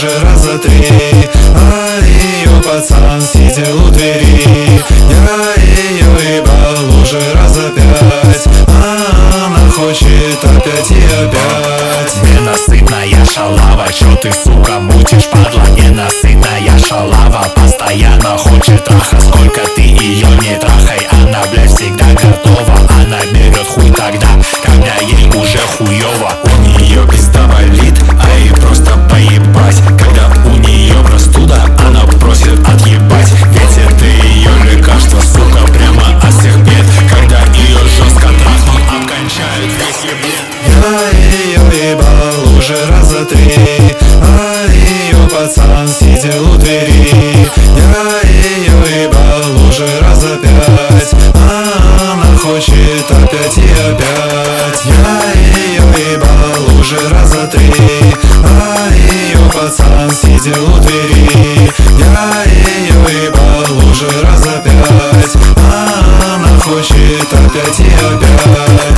уже раза три, а ее пацан сидел у двери. Я ее ебал уже раза пять, а она хочет опять и опять. Ненасытная шалава, чё ты, сука, мутишь, падла? Ненасытная шалава постоянно хочет траха. Сколько ты ее не трахай, она, блядь, всегда готова. Она берет хуй тогда, когда ей уже хуёво. У нее пизда болит, а ей просто поебать. Когда у нее простуда, она просит отъебать. Ведь это ее лекарство, сука, прямо от всех бед. Когда ее жестко трахнут, обкончают весь еблет. Я ее ебал уже раза три, а ее пацан сидел у двери. Я ее ебал уже раза пять, а она хочет опять и опять. Я ее ебал уже раза три, а ее пацан сидел у двери. Я ее ебал уже раза пять, а она хочет опять и опять.